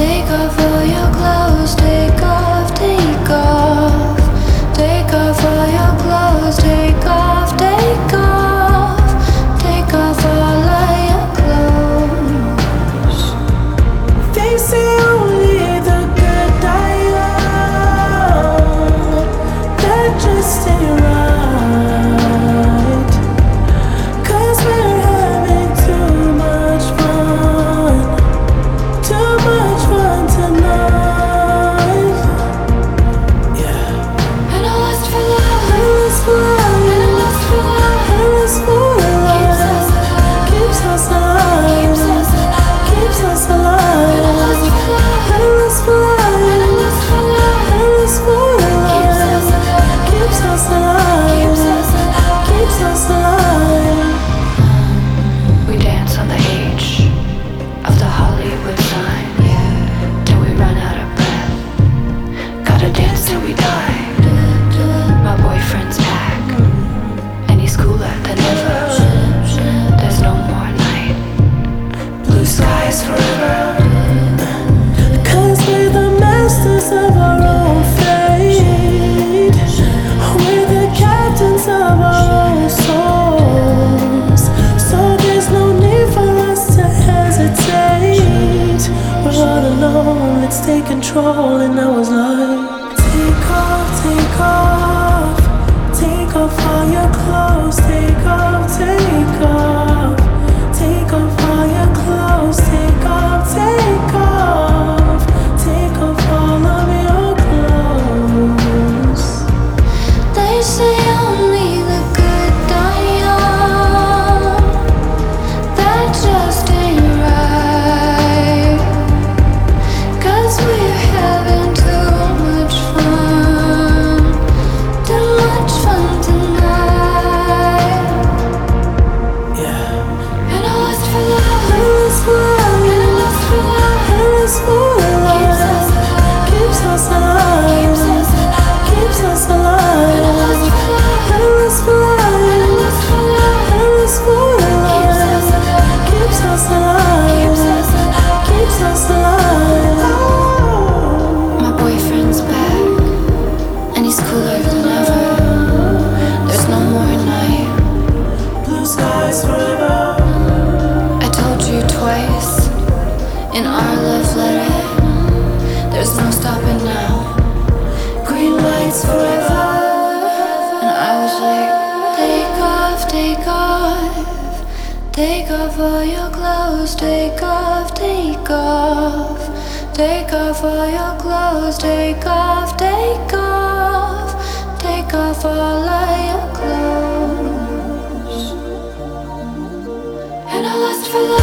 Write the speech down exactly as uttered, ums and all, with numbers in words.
Take off all your clothes, take off, take off. Take off all your clothes, take off, take off. Take off all of your clothes. They say only the good die young. That just ain't right. 'Cause we're having too much fun. Too much fun tonight. Yeah. And I lust for love, I lust for love, and I lust for love. I lust for love. Keeps us alive, Keeps us alive. keeps us alive. Keeps us alive. And I lust for love, I lust for love, and I lust for love. I lust for Keeps us love. alive, Keeps us alive. keeps us alive. Keeps us alive. We dance on the H of the Hollywood sign, till we run out of breath. Gotta dance till we die. My boyfriend's back, and he's cooler than ever. There's no more night, blue skies forever. 'Cause we're the masters of our own fate. We're the captains of our own souls. So there's no need for us to hesitate. We're all alone, let's take control. And I was like, take off, take off. Take off all your clothes. Take off, take off. Take off all your clothes. Take off, take off. Take off all of your clothes. They say only the good die young. That just ain't right. 'Cause we're having too much fun. Too much fun tonight. Yeah. And I lust for love, I lust for love, and I lust for love. I lust for Keeps us love. alive, Keeps us alive. keeps us alive. Keeps us alive. And I lust for love, I lust for and I love. lust for love. I lust for Keeps us love. alive, Keeps us alive. keeps us alive. Keeps us alive. My boyfriend's back, and he's cooler than ever. There's no more night. Blue skies forever. I told you twice in our love letter. There's no stopping now. Green lights forever. And I was like, take off, take off. Take off all your clothes. Take off, take off. Take off all your clothes. Take off, take off. Take off all of your clothes. And I lust for love.